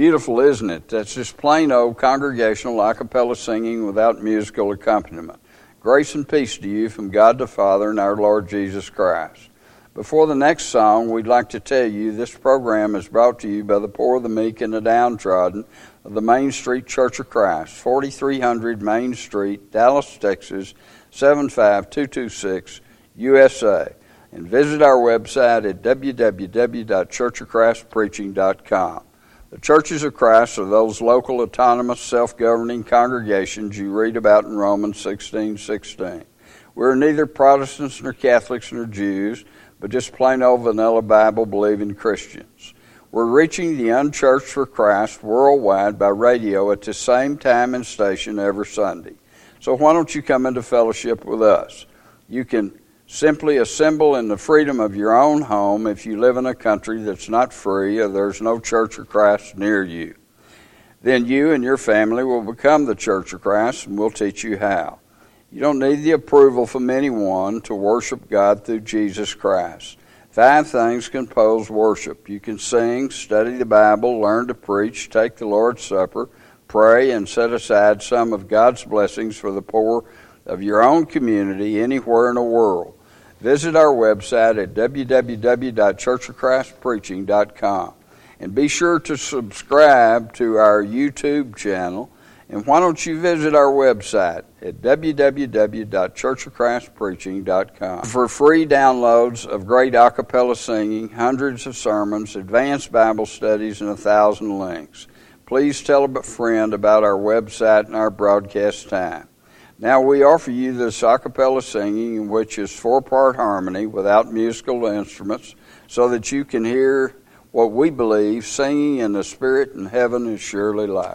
Beautiful, isn't it? That's just plain old congregational a cappella singing without musical accompaniment. Grace and peace to you from God the Father and our Lord Jesus Christ. Before the next song, we'd like to tell you this program is brought to you by the poor, the meek, and the downtrodden of the Main Street Church of Christ, 4300 Main Street, Dallas, Texas, 75226, USA. And visit our website at www.churchofchristpreaching.com. The Churches of Christ are those local, autonomous, self-governing congregations you read about in Romans 16:16. We're neither Protestants nor Catholics nor Jews, but just plain old vanilla Bible-believing Christians. We're reaching the unchurched for Christ worldwide by radio at the same time and station every Sunday. So why don't you come into fellowship with us? You can simply assemble in the freedom of your own home if you live in a country that's not free or there's no Church of Christ near you. Then you and your family will become the Church of Christ, and we'll teach you how. You don't need the approval from anyone to worship God through Jesus Christ. 5 things compose worship. You can sing, study the Bible, learn to preach, take the Lord's Supper, pray, and set aside some of God's blessings for the poor of your own community anywhere in the world. Visit our website at www.churchofchristpreaching.com. And be sure to subscribe to our YouTube channel. And why don't you visit our website at www.churchofchristpreaching.com for free downloads of great a cappella singing, hundreds of sermons, advanced Bible studies, and 1,000 links. Please tell a friend about our website and our broadcast time. Now we offer you this a cappella singing, which is 4-part harmony without musical instruments, so that you can hear what we believe singing in the Spirit in heaven is surely like.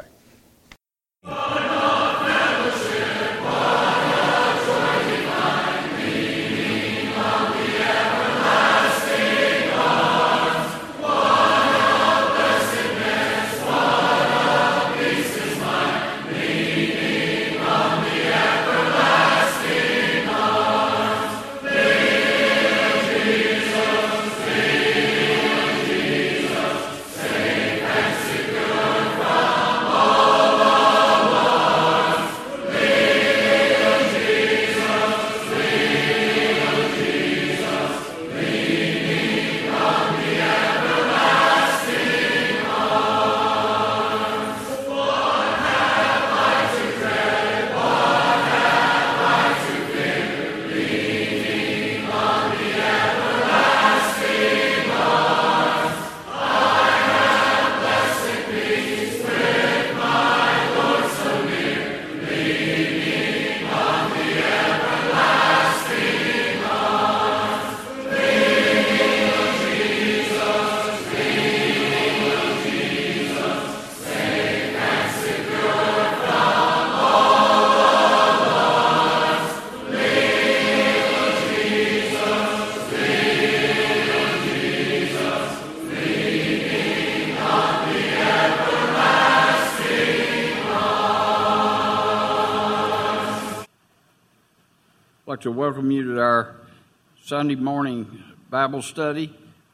I'd like to welcome you to our Sunday morning Bible study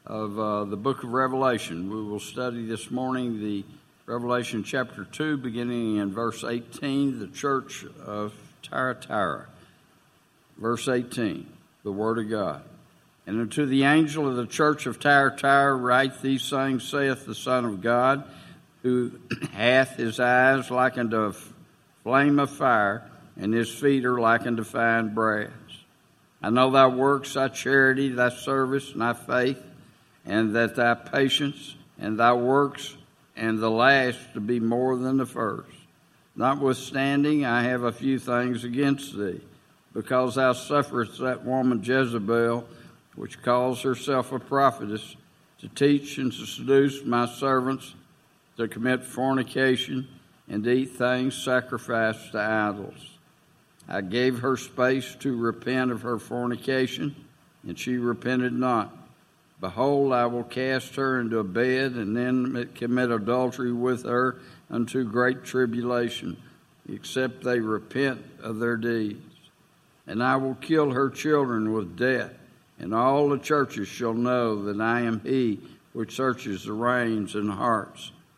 of the book of Revelation. We will study this morning the Revelation chapter 2, beginning in verse 18, the church of Thyatira. Verse 18, the Word of God. And unto the angel of the church of Thyatira write these things, saith the Son of God, who hath his eyes like unto a flame of fire, and his feet are like unto fine brass. I know thy works, thy charity, thy service, and thy faith, and that thy patience, and thy works, and the last to be more than the first. Notwithstanding, I have a few things against thee, because thou sufferest that woman Jezebel, which calls herself a prophetess, to teach and to seduce my servants to commit fornication and to eat things sacrificed to idols. I gave her space to repent of her fornication, and she repented not. Behold, I will cast her into a bed, and then commit adultery with her unto great tribulation, except they repent of their deeds. And I will kill her children with death, and all the churches shall know that I am he which searches the reins and hearts.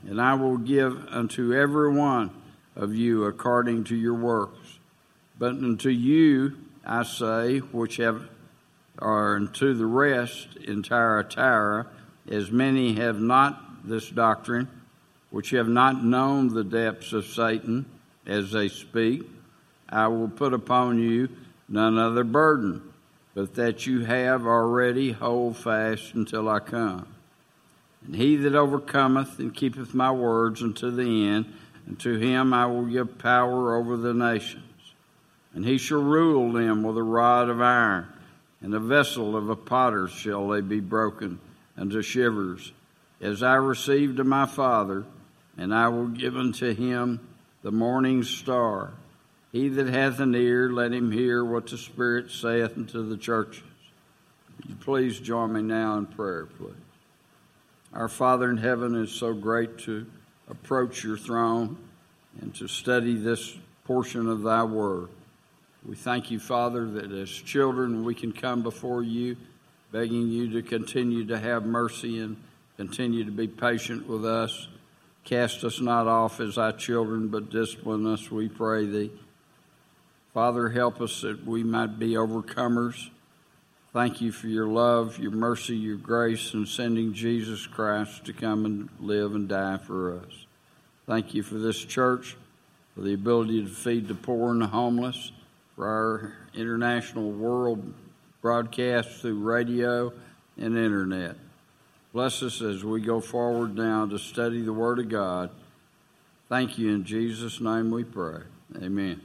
and I will give unto every one of you according to your works. But unto you, I say, or unto the rest in Thyatira, as many have not this doctrine, which have not known the depths of Satan, as they speak, I will put upon you none other burden, but that you have already hold fast until I come. And he that overcometh and keepeth my words unto the end, and to him I will give power over the nations. And he shall rule them with a rod of iron, and a vessel of a potter shall they be broken unto shivers, as I received of my Father, and I will give unto him the morning star. He that hath an ear, let him hear what the Spirit saith unto the churches. Would you please join me now in prayer, please? Our Father in heaven, it's so great to approach your throne and to study this portion of thy word. We thank you, Father, that as children we can come before you, begging you to continue to have mercy and continue to be patient with us. Cast us not off as thy children, but discipline us, we pray thee. Father, help us that we might be overcomers. Thank you for your love, your mercy, your grace in sending Jesus Christ to come and live and die for us. Thank you for this church, for the ability to feed the poor and the homeless, for our international world broadcast through radio and internet. Bless us as we go forward now to study the Word of God. Thank you. In Jesus' name we pray. Amen.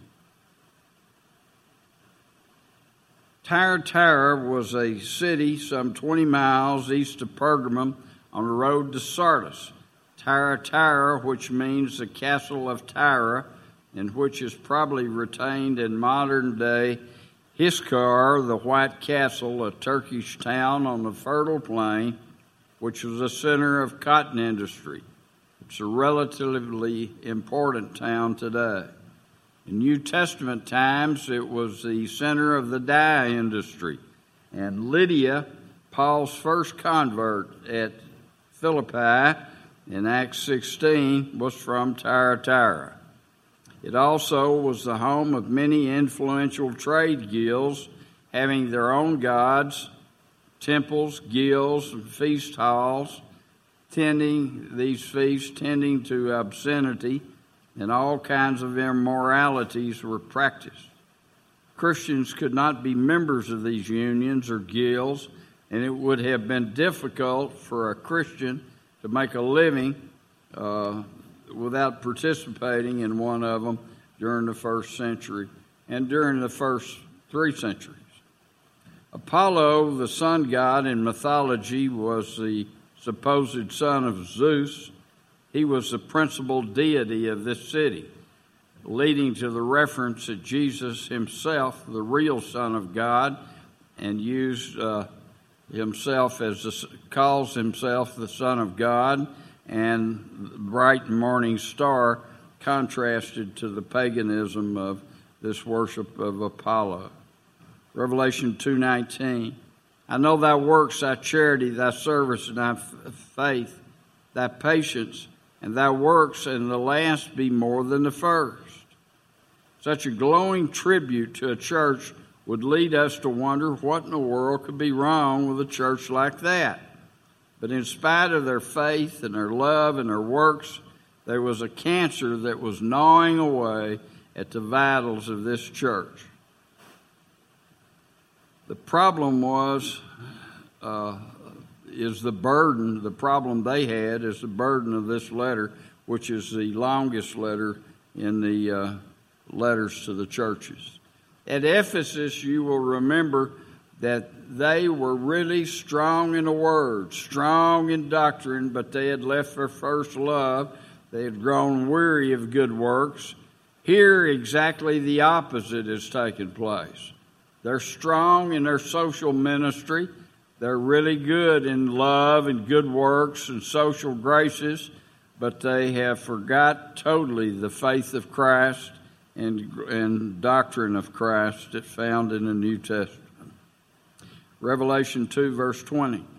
Thyatira was a city some 20 miles east of Pergamum on the road to Sardis. Thyatira, which means the castle of Tyre, and which is probably retained in modern-day Hiskar, the White Castle, a Turkish town on the Fertile Plain, which was a center of cotton industry. It's a relatively important town today. In New Testament times, it was the center of the dye industry. And Lydia, Paul's first convert at Philippi in Acts 16, was from Thyatira. It also was the home of many influential trade guilds, having their own gods, temples, guilds, and feast halls, tending to obscenity, and all kinds of immoralities were practiced. Christians could not be members of these unions or guilds, and it would have been difficult for a Christian to make a living without participating in one of them during the first century and during the first 3 centuries. Apollo, the sun god in mythology, was the supposed son of Zeus. He was the principal deity of this city, leading to the reference that Jesus himself, the real Son of God, and calls himself the Son of God, and the bright morning star contrasted to the paganism of this worship of Apollo. Revelation 2:19, I know thy works, thy charity, thy service, and thy faith, thy patience, and thy works, and the last be more than the first. Such a glowing tribute to a church would lead us to wonder what in the world could be wrong with a church like that. But in spite of their faith and their love and their works, there was a cancer that was gnawing away at the vitals of this church. The problem is the burden. The problem they had is the burden of this letter, which is the longest letter in the letters to the churches. At Ephesus, you will remember that they were really strong in the word, strong in doctrine, but they had left their first love. They had grown weary of good works. Here, exactly the opposite has taken place. They're strong in their social ministry. They're really good in love and good works and social graces, but they have forgot totally the faith of Christ and doctrine of Christ that's found in the New Testament. Revelation 2, verse 20.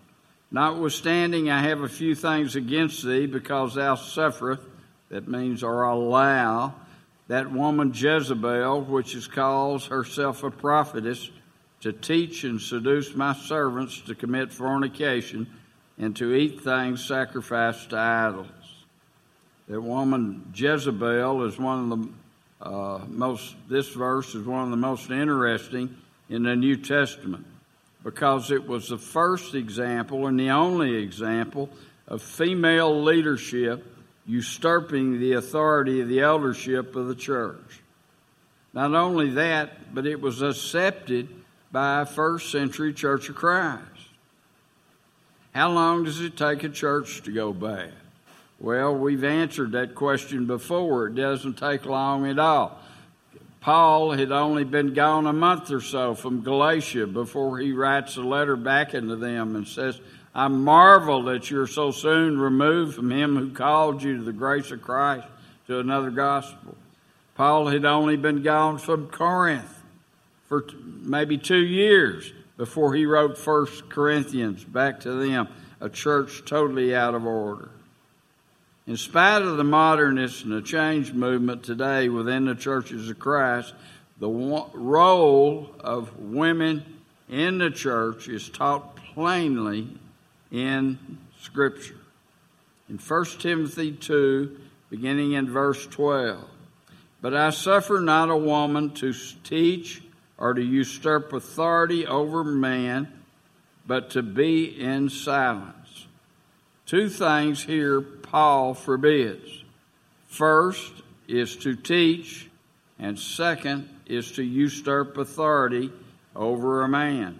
Notwithstanding, I have a few things against thee, because thou sufferest, that means or allow, that woman Jezebel, which is calls herself a prophetess, to teach and seduce my servants to commit fornication and to eat things sacrificed to idols. That woman Jezebel is one of the this verse is one of the most interesting in the New Testament, because it was the first example and the only example of female leadership usurping the authority of the eldership of the church. Not only that, but it was accepted by a first century Church of Christ. How long does it take a church to go bad? Well, we've answered that question before. It doesn't take long at all. Paul had only been gone a month or so from Galatia before he writes a letter back into them and says, I marvel that you're so soon removed from him who called you to the grace of Christ to another gospel. Paul had only been gone from Corinth for maybe 2 years before he wrote 1 Corinthians back to them, a church totally out of order. In spite of the modernists and the change movement today within the churches of Christ, the role of women in the church is taught plainly in Scripture. In 1 Timothy 2, beginning in verse 12, but I suffer not a woman to teach or to usurp authority over man, but to be in silence. Two things here Paul forbids. First is to teach, and second is to usurp authority over a man.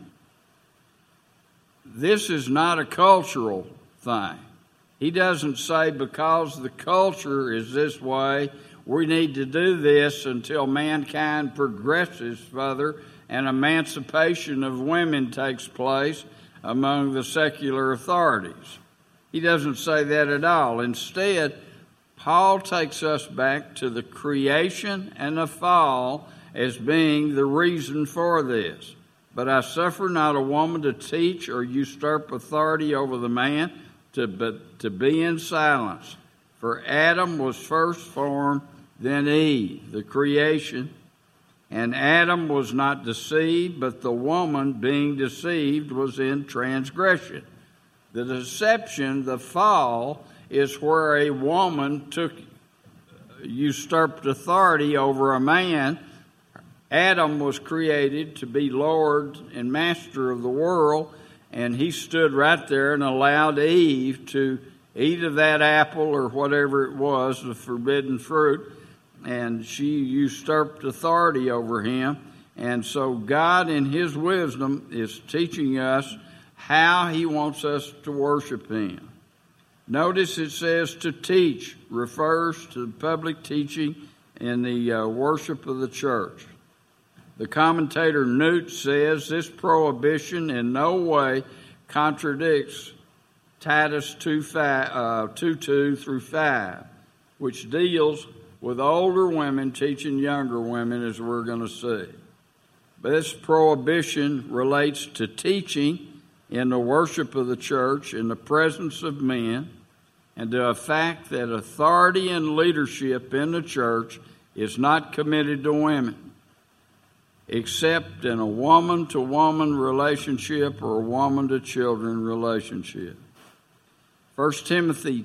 This is not a cultural thing. He doesn't say because the culture is this way, we need to do this until mankind progresses further and emancipation of women takes place among the secular authorities. He doesn't say that at all. Instead, Paul takes us back to the creation and the fall as being the reason for this. But I suffer not a woman to teach or usurp authority over the man, but to be in silence. For Adam was first formed, then Eve, the creation. And Adam was not deceived, but the woman, being deceived, was in transgression. The deception, the fall, is where a woman usurped authority over a man. Adam was created to be Lord and master of the world, and he stood right there and allowed Eve to eat of that apple or whatever it was, the forbidden fruit, and she usurped authority over him. And so God, in his wisdom, is teaching us how he wants us to worship him. Notice it says to teach, refers to public teaching in the worship of the church. The commentator Newt says this prohibition in no way contradicts Titus 2:2 through 5, which deals with older women teaching younger women, as we're going to see. But this prohibition relates to teaching in the worship of the church in the presence of men, and to a fact that authority and leadership in the church is not committed to women, except in a woman-to-woman relationship or a woman-to-children relationship. 1 Timothy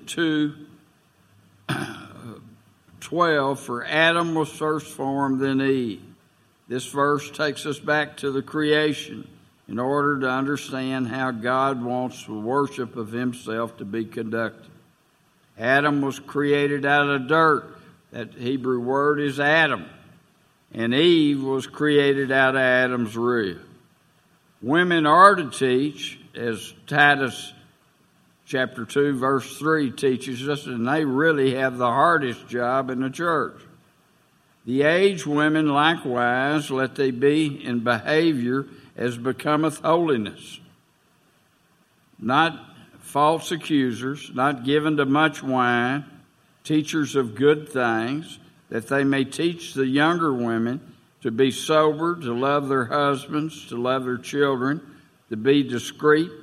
2:12, for Adam was first formed, then Eve. This verse takes us back to the creation in order to understand how God wants the worship of himself to be conducted. Adam was created out of dirt. That Hebrew word is Adam. And Eve was created out of Adam's rib. Women are to teach, as Titus chapter 2, verse 3 teaches us, and they really have the hardest job in the church. The aged women likewise, let they be in behavior as becometh holiness, not false accusers, not given to much wine, teachers of good things, that they may teach the younger women to be sober, to love their husbands, to love their children, to be discreet,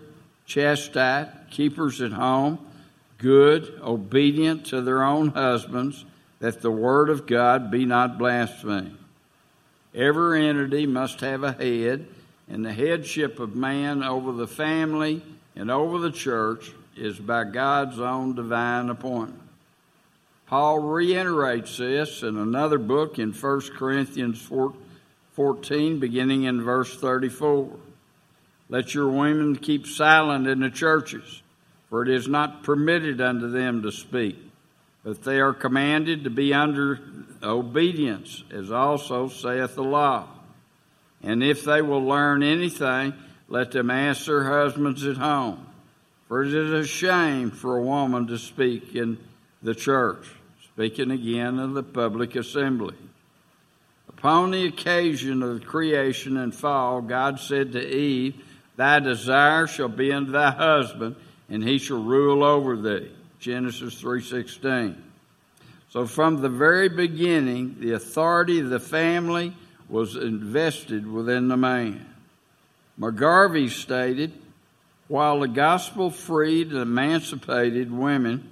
chastite, keepers at home, good, obedient to their own husbands, that the word of God be not blasphemed. Every entity must have a head, and the headship of man over the family and over the church is by God's own divine appointment. Paul reiterates this in another book in 1 Corinthians 14, beginning in verse 34. Let your women keep silent in the churches, for it is not permitted unto them to speak, but they are commanded to be under obedience, as also saith the law. And if they will learn anything, let them ask their husbands at home. For it is a shame for a woman to speak in the church, speaking again of the public assembly. Upon the occasion of the creation and fall, God said to Eve, Thy desire shall be unto thy husband, and he shall rule over thee. Genesis 3:16. So from the very beginning, the authority of the family was invested within the man. McGarvey stated, while the gospel freed and emancipated women,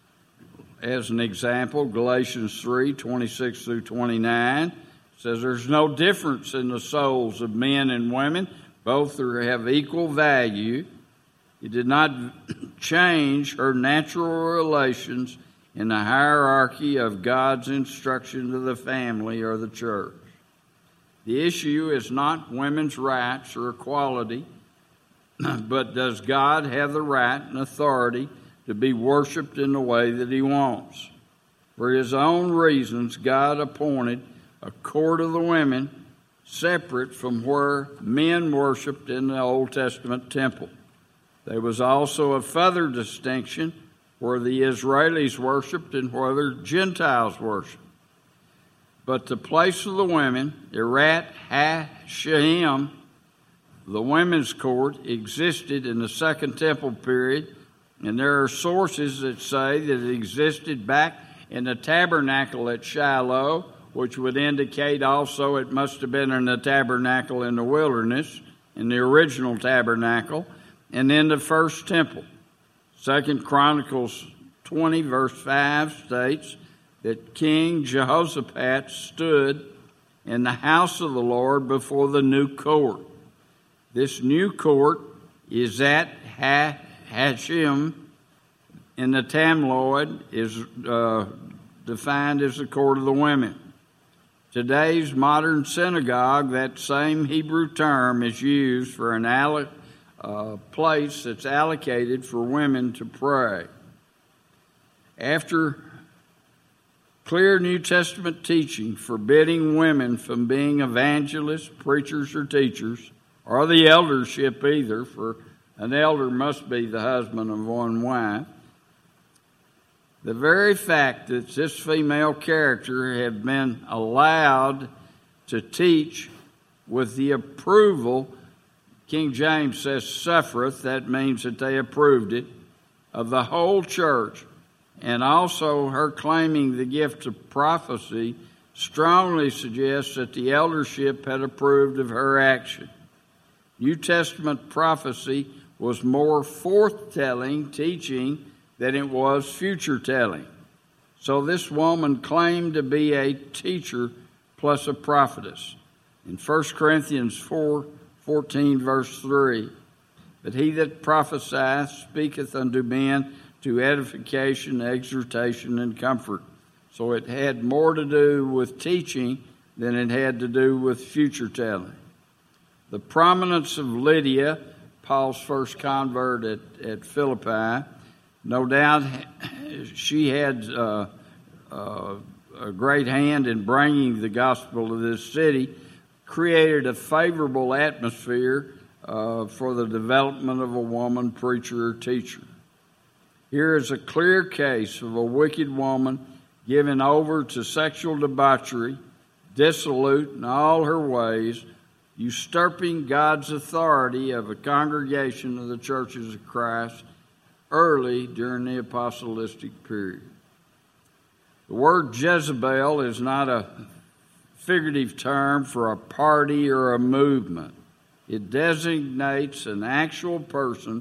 as an example, Galatians 3:26 through 29 says there's no difference in the souls of men and women. Both have equal value. It did not change her natural relations in the hierarchy of God's instruction to the family or the church. The issue is not women's rights or equality, but does God have the right and authority to be worshiped in the way that he wants? For his own reasons, God appointed a court of the women separate from where men worshiped in the Old Testament temple. There was also a further distinction where the Israelis worshipped and where the Gentiles worshipped. But the place of the women, Erat HaShem, the women's court, existed in the Second Temple period, and there are sources that say that it existed back in the tabernacle at Shiloh, which would indicate also it must have been in the tabernacle in the wilderness, in the original tabernacle, and in the first temple. 2 Chronicles 20, verse 5 states that King Jehoshaphat stood in the house of the Lord before the new court. This new court is at Hashem in the Talmud, is defined as the court of the women. Today's modern synagogue, that same Hebrew term is used for an place that's allocated for women to pray. After clear New Testament teaching forbidding women from being evangelists, preachers, or teachers, or the eldership either, for an elder must be the husband of one wife, the very fact that this female character had been allowed to teach with the approval, King James says suffereth, that means that they approved it, of the whole church, and also her claiming the gift of prophecy, strongly suggests that the eldership had approved of her action. New Testament prophecy was more forthtelling teaching than it was future telling. So this woman claimed to be a teacher plus a prophetess. In 1 Corinthians 4:14, verse 3, but he that prophesieth speaketh unto men to edification, exhortation, and comfort. So it had more to do with teaching than it had to do with future telling. The prominence of Lydia, Paul's first convert at Philippi, no doubt she had a great hand in bringing the gospel to this city, created a favorable atmosphere for the development of a woman preacher or teacher. Here is a clear case of a wicked woman given over to sexual debauchery, dissolute in all her ways, usurping God's authority of a congregation of the churches of Christ early during the apostolic period. The word Jezebel is not a figurative term for a party or a movement. It designates an actual person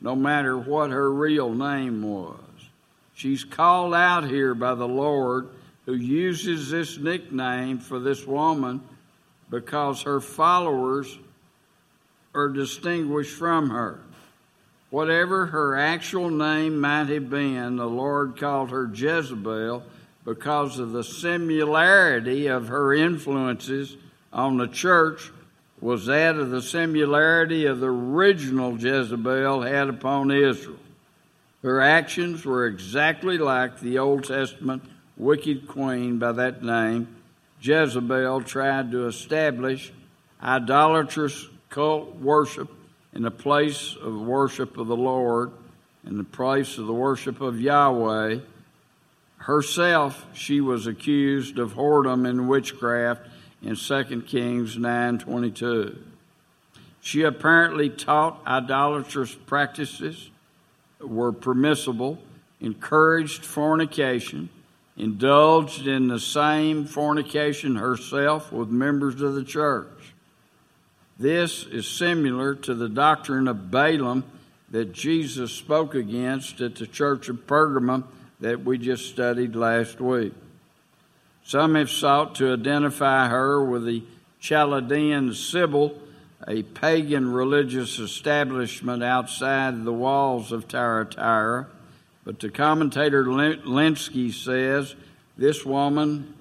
no matter what her real name was. She's called out here by the Lord, who uses this nickname for this woman because her followers are distinguished from her. Whatever her actual name might have been, the Lord called her Jezebel because of the similarity of her influences on the church was that of the similarity of the original Jezebel had upon Israel. Her actions were exactly like the Old Testament wicked queen by that name. Jezebel tried to establish idolatrous cult worship in the place of worship of the Lord, in the place of the worship of Yahweh. Herself, she was accused of whoredom and witchcraft in 2 Kings 9:22. She apparently taught idolatrous practices were permissible, encouraged fornication, indulged in the same fornication herself with members of the church. This is similar to the doctrine of Balaam that Jesus spoke against at the church of Pergamum that we just studied last week. Some have sought to identify her with the Chaldean Sibyl, a pagan religious establishment outside the walls of Thyatira, but the commentator Lenski says this woman,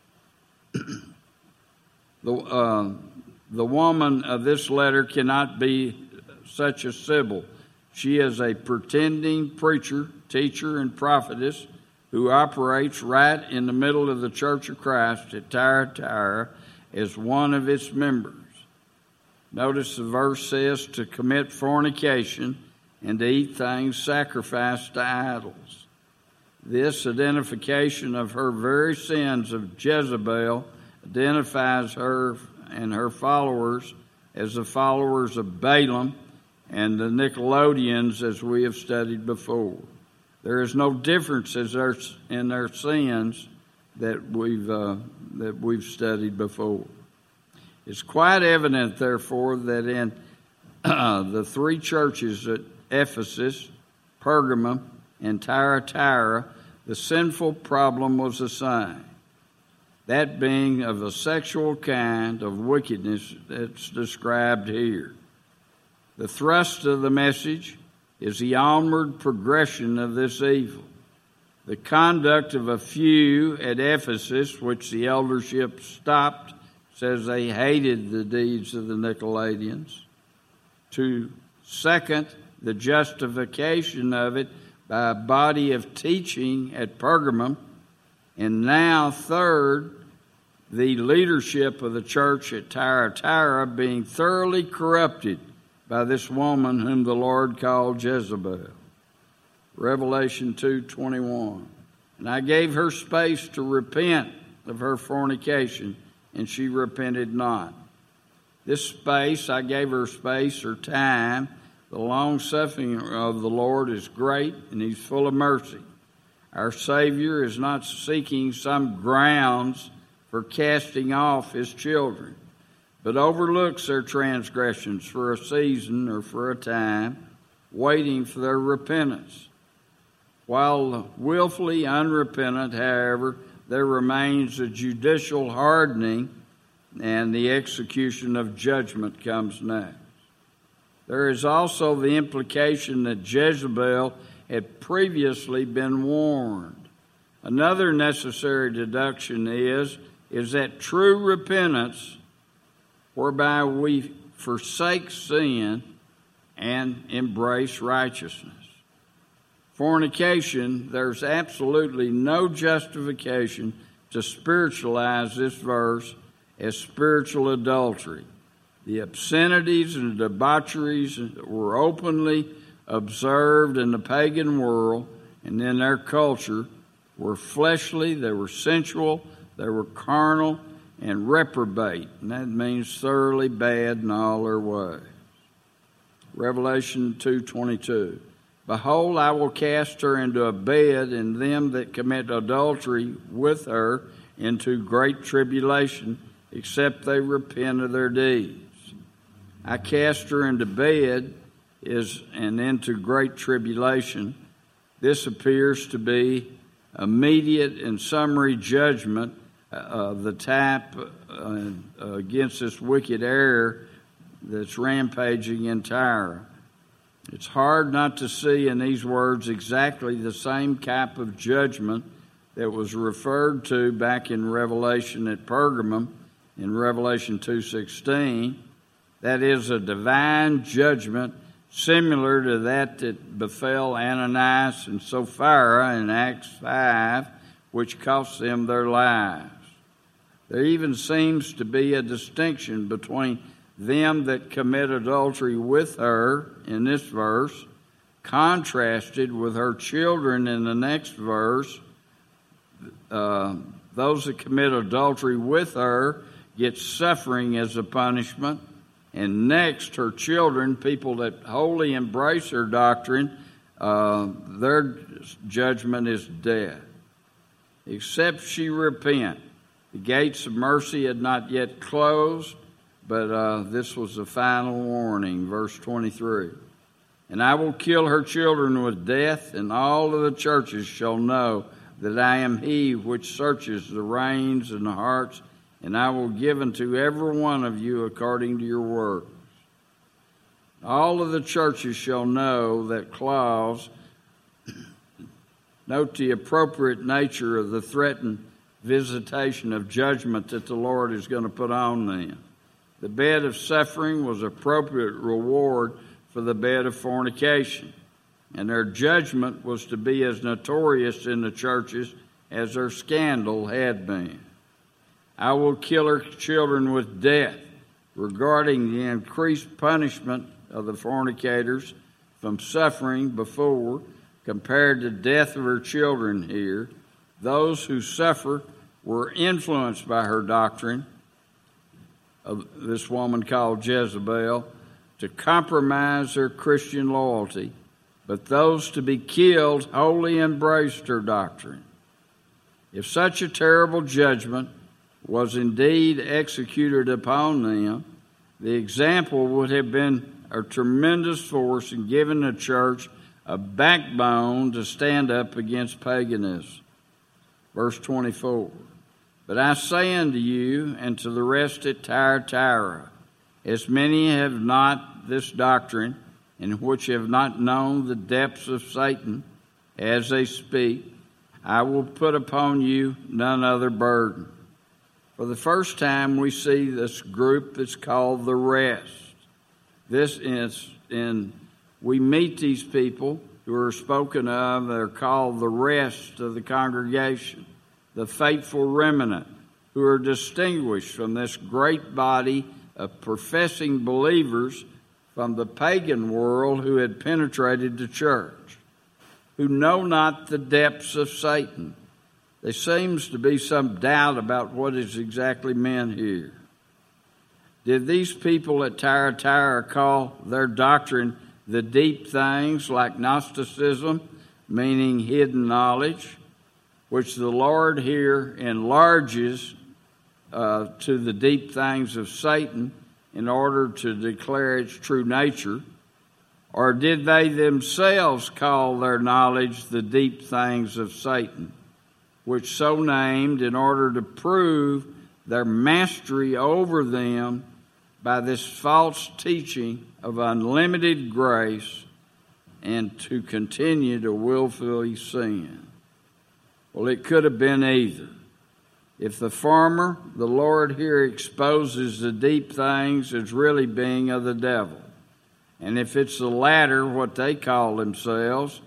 the woman of this letter cannot be such a Sibyl. She is a pretending preacher, teacher, and prophetess who operates right in the middle of the Church of Christ at Thyatira as one of its members. Notice the verse says to commit fornication and to eat things sacrificed to idols. This identification of her very sins of Jezebel identifies her and her followers as the followers of Balaam and the Nicolaitans, as we have studied before. There is no difference in their sins that we've studied before. It's quite evident, therefore, that in the three churches at Ephesus, Pergamum, and Thyatira, the sinful problem was the same. That being of a sexual kind of wickedness that's described here. The thrust of the message is the onward progression of this evil. The conduct of a few at Ephesus, which the eldership stopped, says they hated the deeds of the Nicolaitans. Second, the justification of it by a body of teaching at Pergamum. And now, third, the leadership of the church at Thyatira being thoroughly corrupted by this woman whom the Lord called Jezebel. Revelation 2:21. And I gave her space to repent of her fornication, and she repented not. This space, I gave her space or time. The long-suffering of the Lord is great, and He's full of mercy. Our Savior is not seeking some grounds for casting off His children, but overlooks their transgressions for a season or for a time, waiting for their repentance. While willfully unrepentant, however, there remains a judicial hardening, and the execution of judgment comes next. There is also the implication that Jezebel had previously been warned. Another necessary deduction is that true repentance, whereby we forsake sin and embrace righteousness. Fornication, there's absolutely no justification to spiritualize this verse as spiritual adultery. The obscenities and debaucheries were openly observed in the pagan world and in their culture were fleshly, they were sensual, they were carnal, and reprobate. And that means thoroughly bad in all their ways. Revelation 2:22. Behold, I will cast her into a bed, and them that commit adultery with her into great tribulation, except they repent of their deeds. I cast her into bed and into great tribulation. This appears to be immediate and summary judgment of the type against this wicked error that's rampaging in Tyre. It's hard not to see in these words exactly the same type of judgment that was referred to back in Revelation at Pergamum in Revelation 2:16. That is a divine judgment similar to that befell Ananias and Sapphira in Acts 5, which cost them their lives. There even seems to be a distinction between them that commit adultery with her in this verse, contrasted with her children in the next verse. Those that commit adultery with her get suffering as a punishment. And next, her children, people that wholly embrace her doctrine, their judgment is death. Except she repent. The gates of mercy had not yet closed, but this was the final warning, verse 23. And I will kill her children with death, and all of the churches shall know that I am he which searches the reins and the hearts, and I will give unto every one of you according to your works. All of the churches shall know that clause. Note the appropriate nature of the threatened visitation of judgment that the Lord is going to put on them. The bed of suffering was appropriate reward for the bed of fornication, and their judgment was to be as notorious in the churches as their scandal had been. I will kill her children with death, regarding the increased punishment of the fornicators from suffering before, compared to death of her children here. Those who suffer were influenced by her doctrine of this woman called Jezebel to compromise their Christian loyalty, but those to be killed wholly embraced her doctrine. If such a terrible judgment was indeed executed upon them, the example would have been a tremendous force in giving the church a backbone to stand up against paganism. Verse 24, but I say unto you and to the rest at Thyatira, as many have not this doctrine, and which have not known the depths of Satan, as they speak, I will put upon you none other burden. For the first time we see this group that's called the rest. We meet these people who are spoken of. They're called the rest of the congregation, the faithful remnant, who are distinguished from this great body of professing believers from the pagan world who had penetrated the church, who know not the depths of Satan. There seems to be some doubt about what is exactly meant here. Did these people at Thyatira call their doctrine the deep things, like Gnosticism, meaning hidden knowledge, which the Lord here enlarges to the deep things of Satan in order to declare its true nature? Or did they themselves call their knowledge the deep things of Satan, which so named in order to prove their mastery over them by this false teaching of unlimited grace and to continue to willfully sin? Well, it could have been either. If the former, the Lord here exposes the deep things as really being of the devil. And if it's the latter, what they call themselves,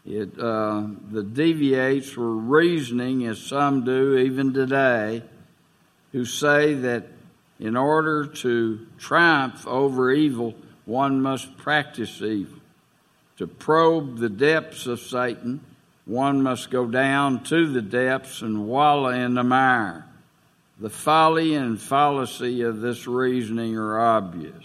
the deviates for reasoning, as some do even today, who say that in order to triumph over evil, one must practice evil. To probe the depths of Satan, one must go down to the depths and wallow in the mire. The folly and fallacy of this reasoning are obvious.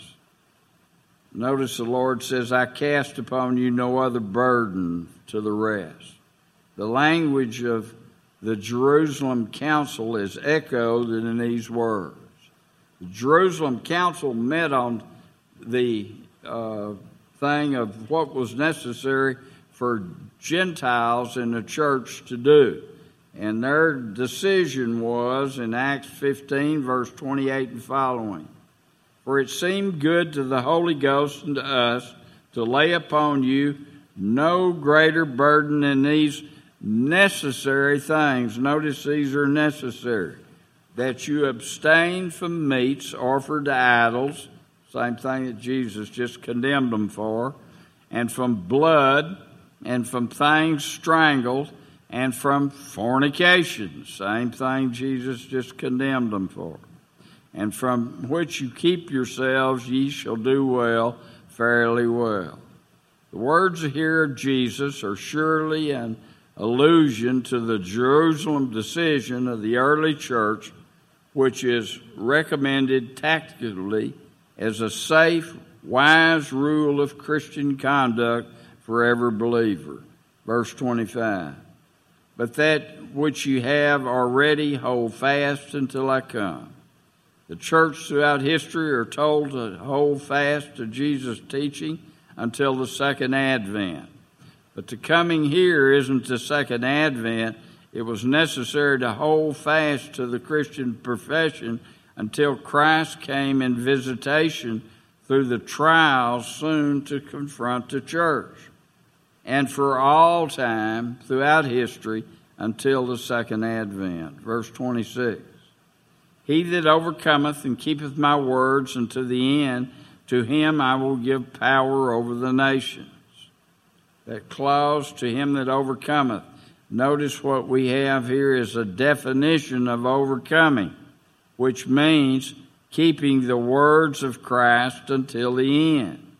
Notice the Lord says, I cast upon you no other burden to the rest. The language of the Jerusalem council is echoed in these words. The Jerusalem council met on the thing of what was necessary for Gentiles in the church to do. And their decision was in Acts 15, verse 28 and following. For it seemed good to the Holy Ghost and to us to lay upon you no greater burden than these necessary things. Notice these are necessary. That you abstain from meats offered to idols, same thing that Jesus just condemned them for, and from blood, and from things strangled, and from fornication, same thing Jesus just condemned them for. And from which you keep yourselves, ye shall do well, fairly well. The words here of Jesus are surely an allusion to the Jerusalem decision of the early church, which is recommended tactically as a safe, wise rule of Christian conduct for every believer. Verse 25. But that which you have already hold fast until I come. The church throughout history are told to hold fast to Jesus' teaching until the second advent. But the coming here isn't the second advent. It was necessary to hold fast to the Christian profession until Christ came in visitation through the trials soon to confront the church, and for all time throughout history until the second advent. Verse 26. He that overcometh and keepeth my words unto the end, to him I will give power over the nations. That clause, to him that overcometh. Notice what we have here is a definition of overcoming, which means keeping the words of Christ until the end.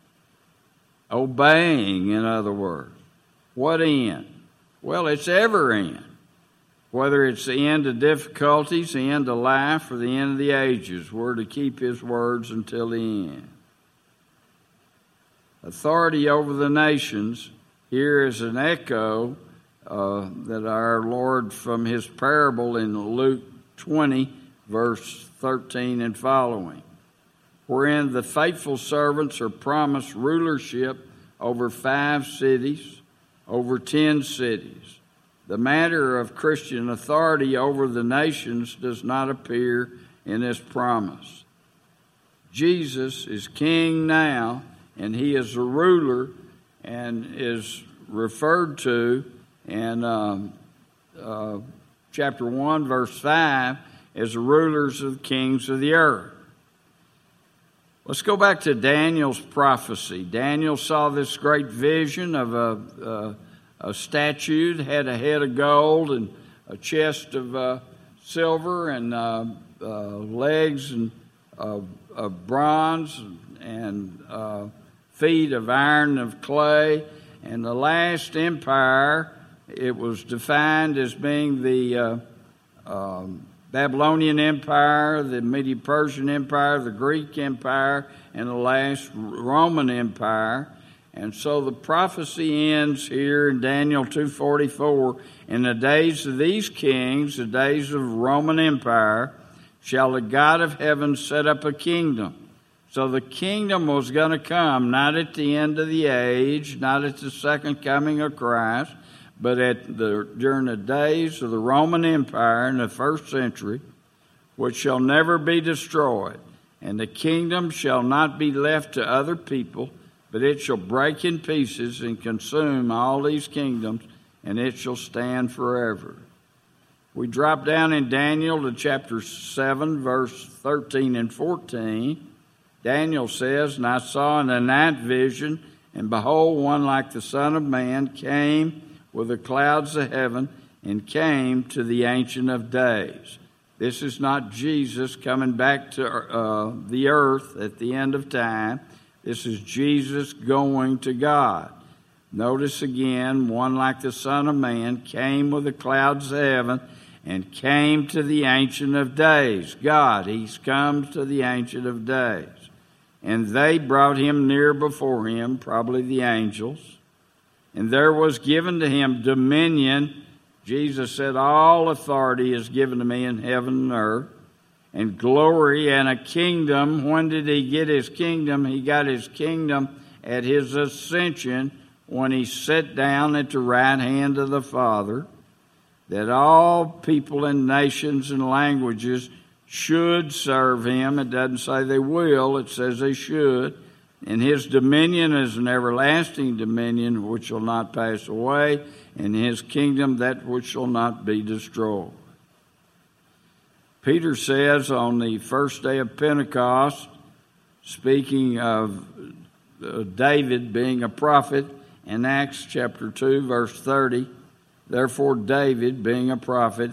Obeying, in other words. What end? Well, it's every end. Whether it's the end of difficulties, the end of life, or the end of the ages, we're to keep his words until the end. Authority over the nations, here is an echo that our Lord from his parable in Luke 20, verse 13 and following, wherein the faithful servants are promised rulership over 5 cities, over 10 cities. The matter of Christian authority over the nations does not appear in this promise. Jesus is king now, and he is a ruler and is referred to in chapter 1, verse 5, as the rulers of the kings of the earth. Let's go back to Daniel's prophecy. Daniel saw this great vision of a statue that had a head of gold and a chest of silver and legs and of bronze and feet of iron of clay. And the last empire, it was defined as being the Babylonian Empire, the Medo-Persian Empire, the Greek Empire, and the last Roman Empire. And so the prophecy ends here in Daniel 2:44. In the days of these kings, the days of Roman Empire, shall the God of heaven set up a kingdom. So the kingdom was going to come, not at the end of the age, not at the second coming of Christ, but during the days of the Roman Empire in the first century, which shall never be destroyed. And the kingdom shall not be left to other people, but it shall break in pieces and consume all these kingdoms, and it shall stand forever. We drop down in Daniel to chapter 7, verse 13 and 14. Daniel says, And I saw in the night vision, and behold, one like the Son of Man came with the clouds of heaven, and came to the Ancient of Days. This is not Jesus coming back to the earth at the end of time. This is Jesus going to God. Notice again, one like the Son of Man came with the clouds of heaven and came to the Ancient of Days. God, he's come to the Ancient of Days. And they brought him near before him, probably the angels. And there was given to him dominion. Jesus said, All authority is given to me in heaven and earth. And glory and a kingdom. When did he get his kingdom? He got his kingdom at his ascension when he sat down at the right hand of the Father, that all people and nations and languages should serve him. It doesn't say they will, it says they should. And his dominion is an everlasting dominion which shall not pass away, and his kingdom that which shall not be destroyed. Peter says on the first day of Pentecost, speaking of David being a prophet, in Acts chapter 2, verse 30, therefore David being a prophet,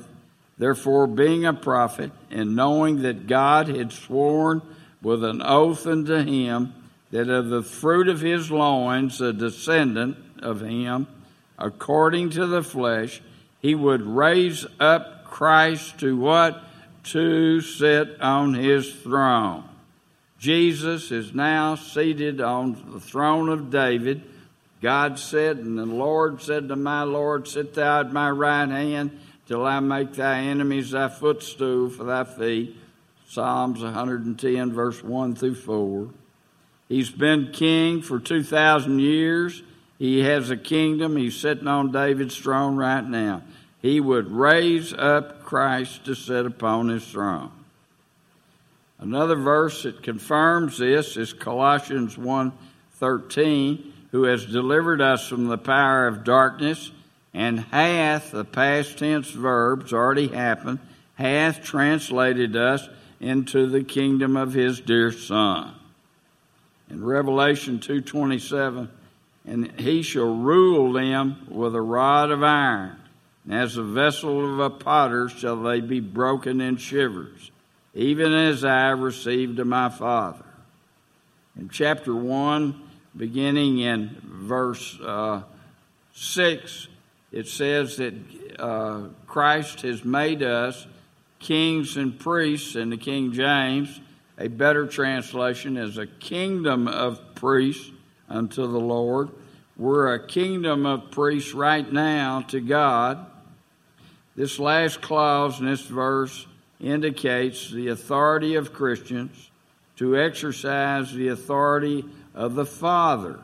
and knowing that God had sworn with an oath unto him, that of the fruit of his loins, a descendant of him, according to the flesh, he would raise up Christ to what? To sit on his throne. Jesus is now seated on the throne of David. God said, and the Lord said to my Lord, sit thou at my right hand till I make thy enemies thy footstool for thy feet. Psalms 110, verse 1 through 4. He's been king for 2,000 years. He has a kingdom. He's sitting on David's throne right now. He would raise up Christ to sit upon his throne. Another verse that confirms this is Colossians 1:13, who has delivered us from the power of darkness and hath, the past tense verbs already happened, hath translated us into the kingdom of his dear Son. In Revelation 2:27, and he shall rule them with a rod of iron, and as a vessel of a potter shall they be broken in shivers, even as I received of my Father. In chapter 1, beginning in verse 6, it says that Christ has made us kings and priests in the King James. A better translation is a kingdom of priests unto the Lord. We're a kingdom of priests right now to God. This last clause in this verse indicates the authority of Christians to exercise the authority of the Father.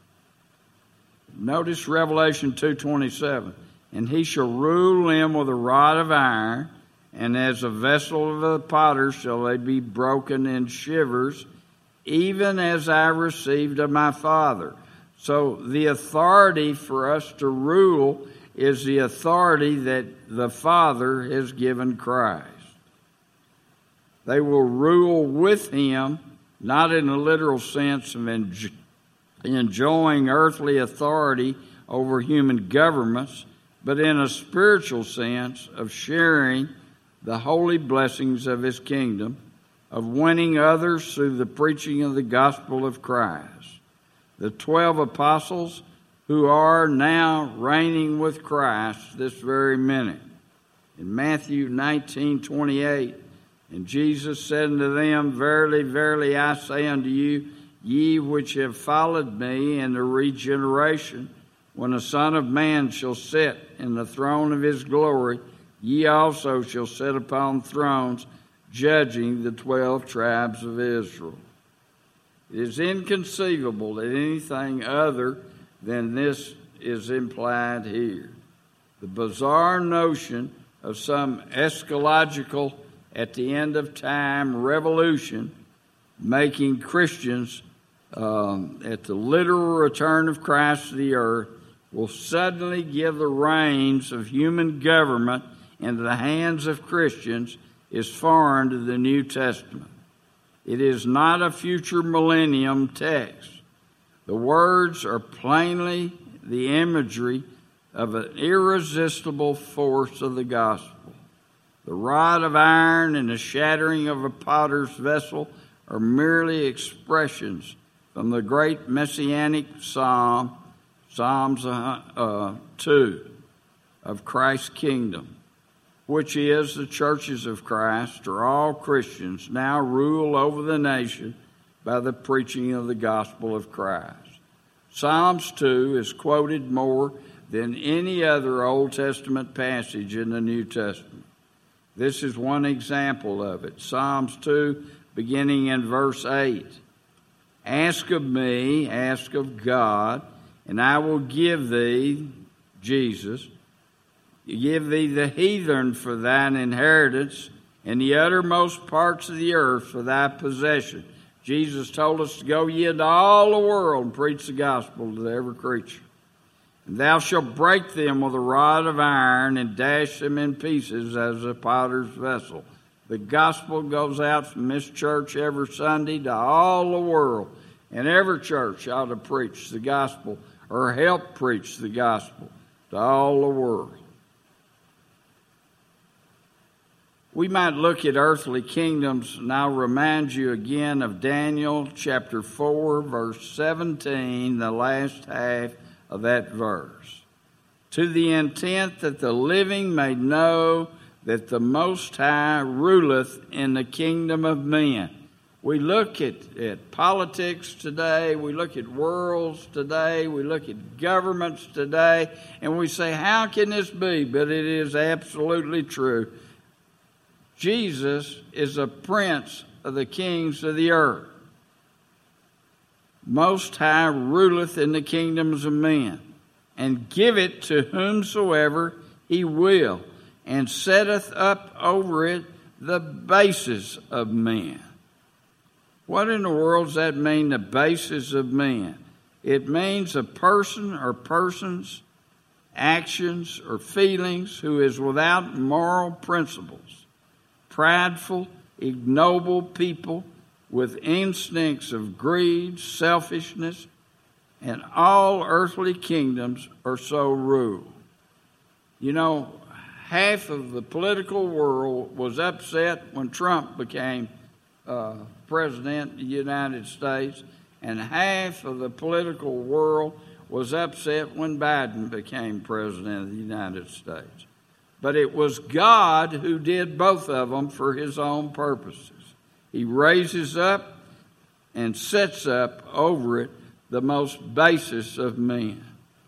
Notice Revelation 2:27. And he shall rule them with a rod of iron, and as a vessel of the potter shall they be broken in shivers, even as I received of my Father. So the authority for us to rule is the authority that the Father has given Christ. They will rule with him, not in a literal sense of enjoying earthly authority over human governments, but in a spiritual sense of sharing the holy blessings of his kingdom, of winning others through the preaching of the gospel of Christ. The 12 apostles who are now reigning with Christ this very minute. In Matthew 19:28, and Jesus said unto them, Verily, verily, I say unto you, ye which have followed me in the regeneration, when the Son of Man shall sit in the throne of his glory, ye also shall sit upon thrones, judging the 12 tribes of Israel. It is inconceivable that anything other than this is implied here. The bizarre notion of some eschatological, at the end of time, revolution, making Christians at the literal return of Christ to the earth, will suddenly give the reins of human government into the hands of Christians is foreign to the New Testament. It is not a future millennium text. The words are plainly the imagery of an irresistible force of the gospel. The rod of iron and the shattering of a potter's vessel are merely expressions from the great messianic psalm, Psalms 2, of Christ's kingdom, which is the churches of Christ, or all Christians, now rule over the nation by the preaching of the gospel of Christ. Psalms 2 is quoted more than any other Old Testament passage in the New Testament. This is one example of it. Psalms 2, beginning in verse 8. Ask of me, ask of God, and I will give thee, Jesus, give thee the heathen for thine inheritance, and the uttermost parts of the earth for thy possession. Jesus told us to go ye into all the world and preach the gospel to every creature. And thou shalt break them with a rod of iron and dash them in pieces as a potter's vessel. The gospel goes out from this church every Sunday to all the world. And every church ought to preach the gospel or help preach the gospel to all the world. We might look at earthly kingdoms, and I'll remind you again of Daniel chapter 4, verse 17, the last half of that verse. To the intent that the living may know that the Most High ruleth in the kingdom of men. We look at politics today, we look at worlds today, we look at governments today, and we say, how can this be? But it is absolutely true. Jesus is a prince of the kings of the earth. Most High ruleth in the kingdoms of men, and giveth to whomsoever he will, and setteth up over it the bases of men. What in the world does that mean, the basis of men? It means a person or persons, actions or feelings who is without moral principles, prideful, ignoble people with instincts of greed, selfishness, and all earthly kingdoms are so ruled. You know, half of the political world was upset when Trump became president of the United States, and half of the political world was upset when Biden became president of the United States. But it was God who did both of them for his own purposes. He raises up and sets up over it the most basis of men.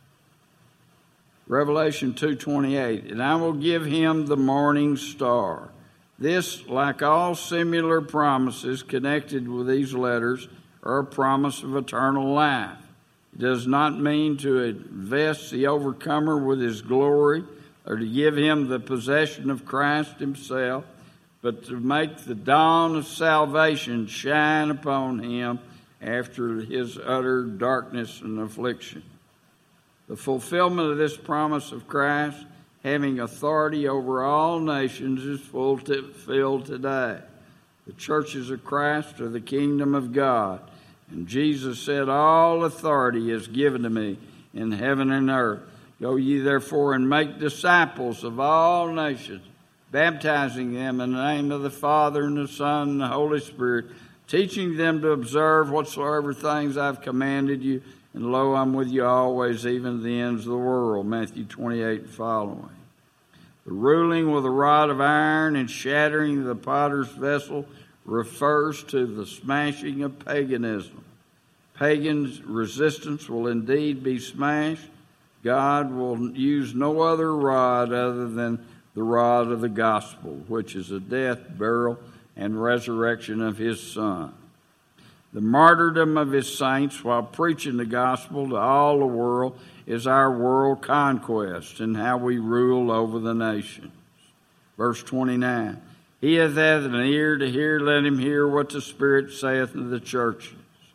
Revelation 2:28, and I will give him the morning star. This, like all similar promises connected with these letters, are a promise of eternal life. It does not mean to invest the overcomer with his glory or to give him the possession of Christ himself, but to make the dawn of salvation shine upon him after his utter darkness and affliction. The fulfillment of this promise of Christ, having authority over all nations, is fulfilled today. The churches of Christ are the kingdom of God. And Jesus said, all authority is given to me in heaven and earth. Go ye therefore and make disciples of all nations, baptizing them in the name of the Father and the Son and the Holy Spirit, teaching them to observe whatsoever things I've commanded you. And lo, I'm with you always, even to the ends of the world. Matthew 28 and following. The ruling with a rod of iron and shattering the potter's vessel refers to the smashing of paganism. Pagan's resistance will indeed be smashed. God will use no other rod other than the rod of the gospel, which is the death, burial, and resurrection of his Son. The martyrdom of his saints while preaching the gospel to all the world is our world conquest and how we rule over the nations. Verse 29, he hath had an ear to hear, let him hear what the Spirit saith to the churches.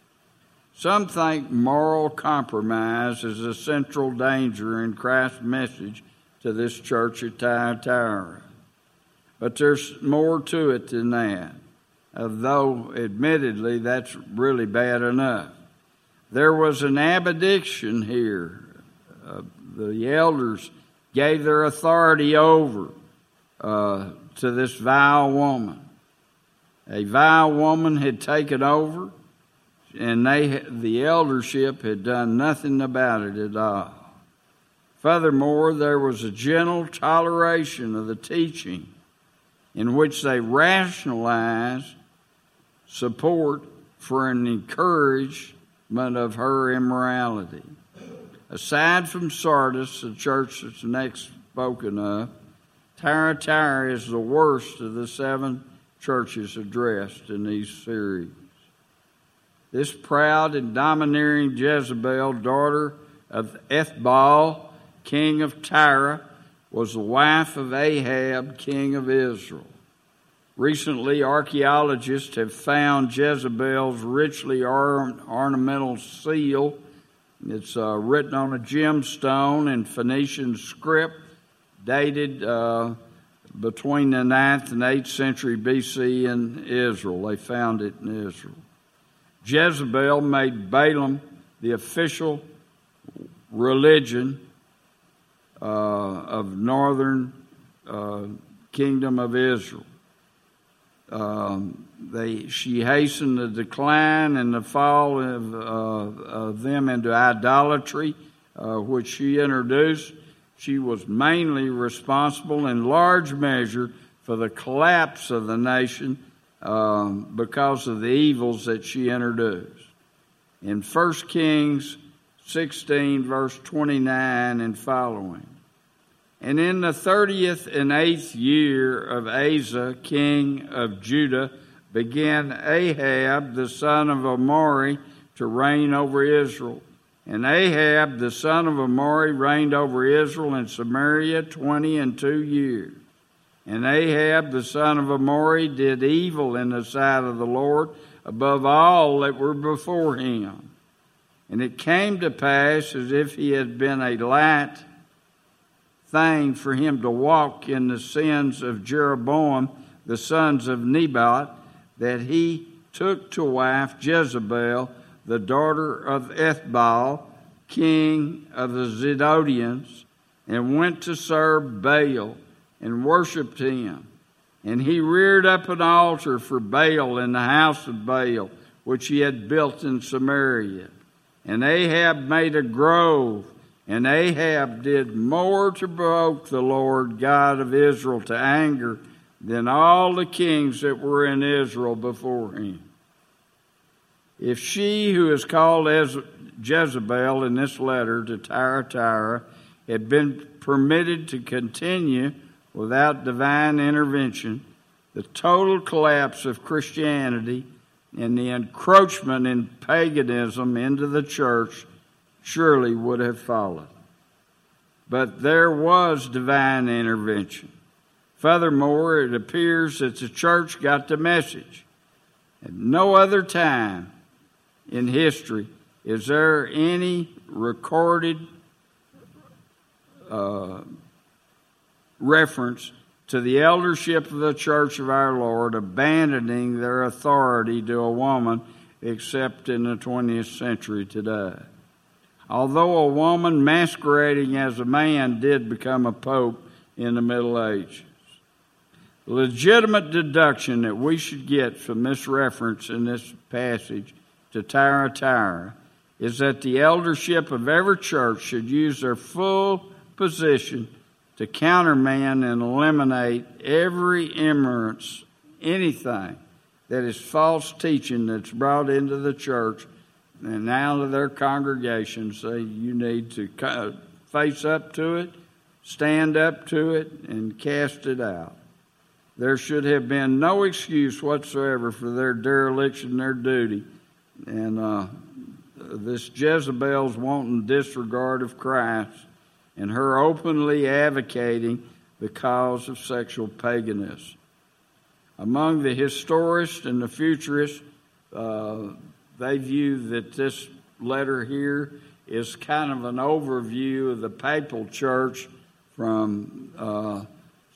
Some think moral compromise is a central danger in Christ's message to this church at Thyatira. But there's more to it than that, though admittedly that's really bad enough. There was an abdication here. The elders gave their authority over to this vile woman. A vile woman had taken over, and the eldership had done nothing about it at all. Furthermore, there was a gentle toleration of the teaching in which they rationalized support for an encouragement of her immorality. Aside from Sardis, the church that's next spoken of, Thyatira is the worst of the 7 churches addressed in these series. This proud and domineering Jezebel, daughter of Ethbaal, king of Tyre, was the wife of Ahab, king of Israel. Recently, archaeologists have found Jezebel's richly ornamental seal. It's written on a gemstone in Phoenician script, dated between the 9th and 8th century BC in Israel. They found it in Israel. Jezebel made Balaam the official religion of northern kingdom of Israel. She hastened the decline and the fall of them into idolatry, which she introduced. She was mainly responsible in large measure for the collapse of the nation because of the evils that she introduced. In 1 Kings 16, verse 29 and following. And in the 30th and 8th year of Asa, king of Judah, began Ahab, the son of Omri, to reign over Israel. And Ahab, the son of Omri, reigned over Israel in Samaria 22 years. And Ahab, the son of Omri, did evil in the sight of the Lord above all that were before him. And it came to pass, as if he had been a light thing for him to walk in the sins of Jeroboam, the sons of Nebat, that he took to wife Jezebel, the daughter of Ethbaal, king of the Zidonians, and went to serve Baal and worshipped him. And he reared up an altar for Baal in the house of Baal, which he had built in Samaria. And Ahab made a grove, and Ahab did more to provoke the Lord God of Israel to anger than all the kings that were in Israel before him. If she who is called as Jezebel in this letter to Thyatira had been permitted to continue without divine intervention, the total collapse of Christianity and the encroachment in paganism into the church surely would have followed. But there was divine intervention. Furthermore, it appears that the church got the message. At no other time in history is there any recorded reference to the eldership of the church of our Lord abandoning their authority to a woman except in the 20th century today. Although a woman masquerading as a man did become a pope in the Middle Ages. The legitimate deduction that we should get from this reference in this passage to Thyatira is that the eldership of every church should use their full position to countermand and eliminate every ignorance, anything that is false teaching that's brought into the church and out of their congregations. Say you need to face up to it, stand up to it, and cast it out. There should have been no excuse whatsoever for their dereliction of their duty. And this Jezebel's wanton disregard of Christ and her openly advocating the cause of sexual paganism. Among the historists and the futurists, they view that this letter here is kind of an overview of the papal church from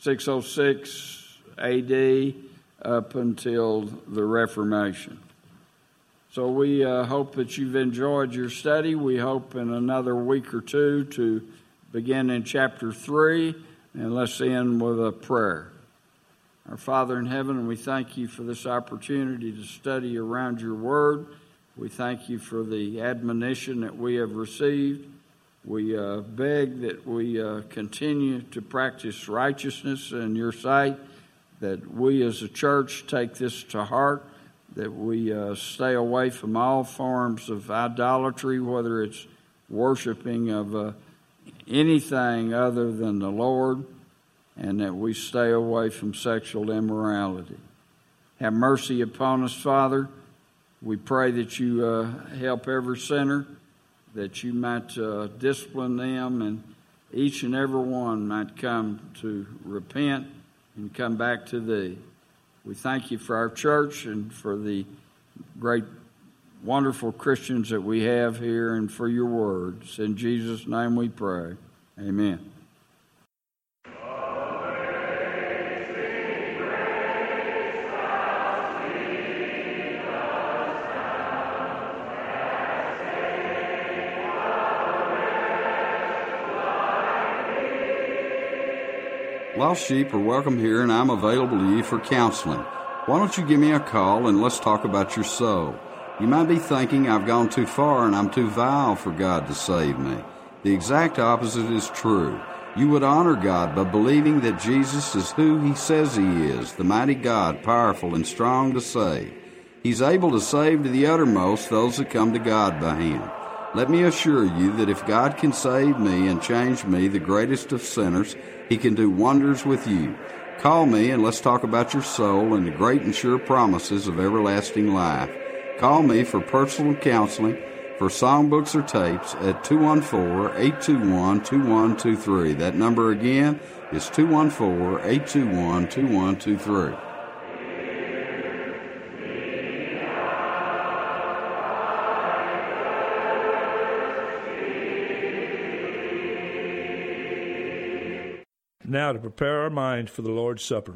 606 AD up until the Reformation. So we hope that you've enjoyed your study. We hope in another week or two to begin in chapter 3, and let's end with a prayer. Our Father in heaven, we thank you for this opportunity to study around your word. We thank you for the admonition that we have received. We beg that we continue to practice righteousness in your sight, that we as a church take this to heart, that we stay away from all forms of idolatry, whether it's worshiping of anything other than the Lord, and that we stay away from sexual immorality. Have mercy upon us, Father. We pray that you help every sinner, that you might discipline them, and each and every one might come to repent and come back to Thee. We thank you for our church and for the great, wonderful Christians that we have here and for your words. In Jesus' name we pray. Amen. Lost sheep are welcome here, and I'm available to you for counseling. Why don't you give me a call and let's talk about your soul? You might be thinking I've gone too far and I'm too vile for God to save me. The exact opposite is true. You would honor God by believing that Jesus is who He says He is, the mighty God, powerful and strong to save. He's able to save to the uttermost those that come to God by Him. Let me assure you that if God can save me and change me, the greatest of sinners, He can do wonders with you. Call me and let's talk about your soul and the great and sure promises of everlasting life. Call me for personal counseling, for songbooks or tapes at 214-821-2123. That number again is 214-821-2123. Now to prepare our minds for the Lord's Supper.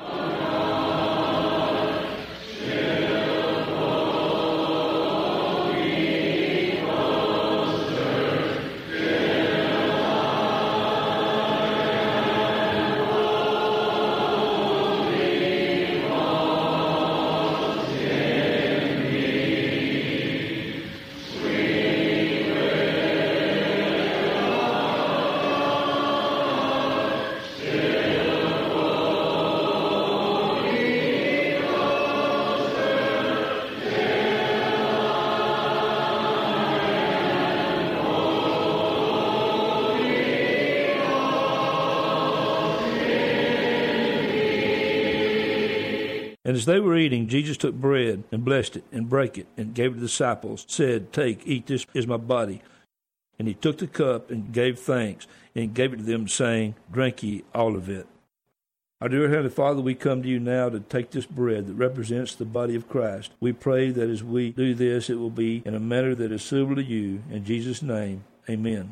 And as they were eating, Jesus took bread and blessed it and brake it and gave it to the disciples, said, "Take, eat, this is my body." And He took the cup and gave thanks and gave it to them, saying, "Drink ye all of it." Our dear Heavenly Father, we come to you now to take this bread that represents the body of Christ. We pray that as we do this, it will be in a manner that is suitable to you. In Jesus' name, amen.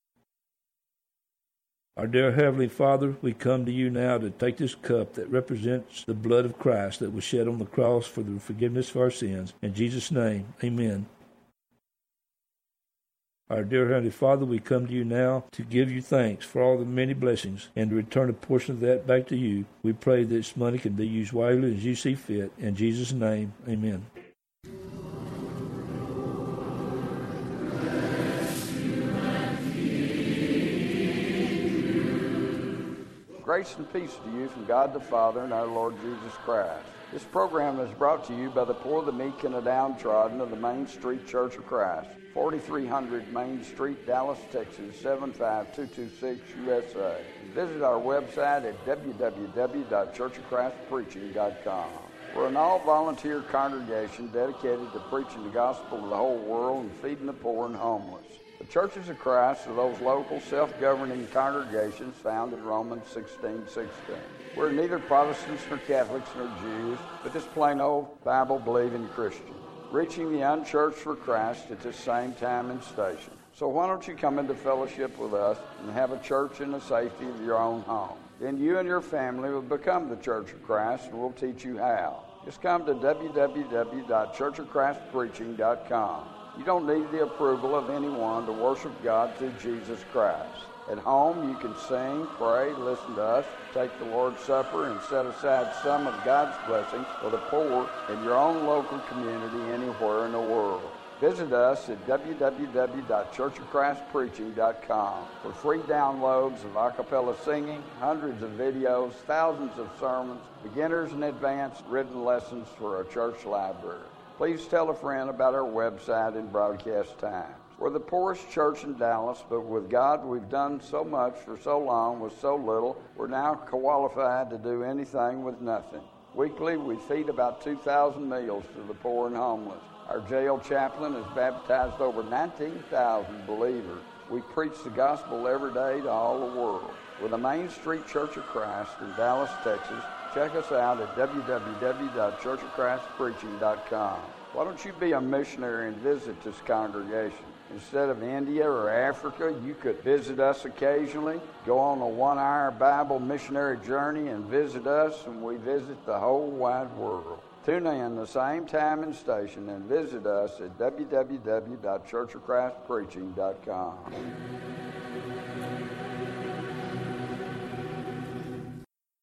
Our dear Heavenly Father, we come to you now to take this cup that represents the blood of Christ that was shed on the cross for the forgiveness of our sins. In Jesus' name, amen. Our dear Heavenly Father, we come to you now to give you thanks for all the many blessings and to return a portion of that back to you. We pray that this money can be used wisely as you see fit. In Jesus' name, amen. Grace and peace to you from God the Father and our Lord Jesus Christ. This program is brought to you by the poor, the meek, and the downtrodden of the Main Street Church of Christ, 4300 Main Street, Dallas, Texas, 75226 USA. Visit our website at www.churchofchristpreaching.com. We're an all-volunteer congregation dedicated to preaching the gospel to the whole world and feeding the poor and homeless. The Churches of Christ are those local self-governing congregations found in Romans 16:16. We're neither Protestants nor Catholics nor Jews, but just plain old Bible-believing Christians, reaching the unchurched for Christ at the same time and station. So why don't you come into fellowship with us and have a church in the safety of your own home? Then you and your family will become the Church of Christ, and we'll teach you how. Just come to www.churchofchristpreaching.com. You don't need the approval of anyone to worship God through Jesus Christ. At home, you can sing, pray, listen to us, take the Lord's Supper, and set aside some of God's blessings for the poor in your own local community anywhere in the world. Visit us at www.churchofchristpreaching.com for free downloads of a cappella singing, hundreds of videos, thousands of sermons, beginners and advanced written lessons for our church library. Please tell a friend about our website and broadcast times. We're the poorest church in Dallas, but with God we've done so much for so long with so little, we're now qualified to do anything with nothing. Weekly, we feed about 2,000 meals to the poor and homeless. Our jail chaplain has baptized over 19,000 believers. We preach the gospel every day to all the world. We're the Main Street Church of Christ in Dallas, Texas. Check us out at www.churchofchristpreaching.com. Why don't you be a missionary and visit this congregation? Instead of India or Africa, you could visit us occasionally, go on a 1-hour Bible missionary journey and visit us, and we visit the whole wide world. Tune in the same time and station and visit us at www.churchofchristpreaching.com.